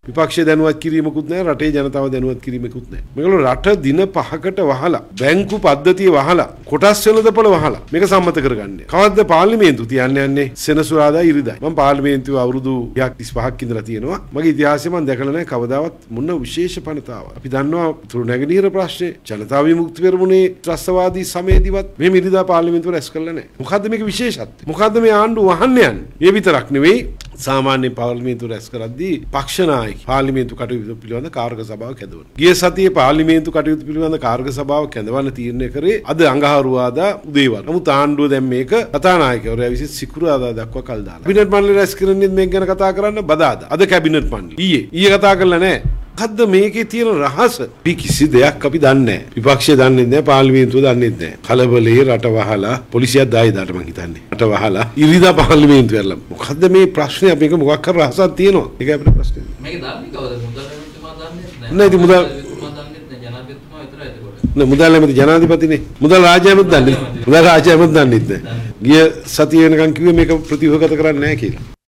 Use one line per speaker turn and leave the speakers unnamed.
විපක්ෂය දැනුවත් කිරීමකුත් නැහැ රටේ ජනතාව දැනුවත් කිරීමකුත් නැහැ. මේගොල්ලෝ රට දින 5කට වහලා බැංකු පද්ධතිය වහලා කොටස් වෙළඳපොළ වහලා මේක සම්මත කරගන්නේ. කවද්ද පාර්ලිමේන්තුව තියන්නේ යන්නේ සෙනසුරාදා ඉරිදා. මම පාර්ලිමේන්තුව අවුරුදු 35ක් ඉඳලා තියෙනවා. මගේ ඉතිහාසයේ මම දැකලා නැහැ කවදාවත් මොන විශේෂ පනතාවක්. අපි දන්නවා තුරු නැගෙනහිර ප්‍රශ්නේ ජනතා විමුක්ති පෙරමුණේ ත්‍රස්තවාදී සමයේදීවත් මේ ඉරිදා පාර්ලිමේන්තුව රැස් කළා නැහැ. මොකද්ද මේක විශේෂත්වය? මොකද්ද මේ ආණ්ඩුව වහන්න යන්නේ? ඒ විතරක් නෙවෙයි සාමාන්‍ය පාර්ලිමේන්තුව රැස් කරද්දී පක්ෂ නායක පාර්ලිමේන්තු කටයුතු පිළිබඳ කාර්ක සභාවක් හැදවන. ගිය සතියේ පාර්ලිමේන්තු කටයුතු පිළිබඳ කාර්ක සභාවක් හැදවන්න තීරණය කරේ අද අඟහරුවාදා උදේවරු. නමුත් ආණ්ඩුව දැන් මේක කතානායකවරයා විසින් සිකුරාදා දක්වා කල් දාලා. කැබිනට් මණ්ඩලය රැස් කරන්නේ මේක ගැන කතා කරන්න බදාදා. අද කැබිනට් මණ්ඩලය ඊයේ කතා කරලා නැහැ. මොකද්ද මේකේ තියෙන රහස? අපි කිසි දෙයක් අපි දන්නේ නැහැ. විපක්ෂය දන්නේ නැහැ, පාර්ලිමේන්තුව දන්නේ නැහැ. කලබලේ රට වහලා පොලිසියක් දායි දාට මං හිතන්නේ. රට වහලා ඉරිදා පාර්ලිමේන්තුව ඇල්ලම. මොකද්ද මේ ප්‍රශ්නේ? අපි මේක මොකක් කර රහසක් තියෙනවා. ඒකයි අපේ ප්‍රශ්නේ.
මේක දන්නේ කවුද? මුදල්තුමා දන්නේ නැහැ.
නෑ ඉතින් මුදල්
ජනාධිපතිතුමා විතරයි ඒක.
නෑ මුදල් නැමැති ජනාධිපතිනේ. මුදල් රාජ්‍යමත් දන්නේ. මුදල් රාජ්‍යමත් දන්නේ නැහැ. ගිය සතියේ වෙනකන් කිව්වේ මේක ප්‍රතිහෝගත කරන්නේ නැහැ කියලා.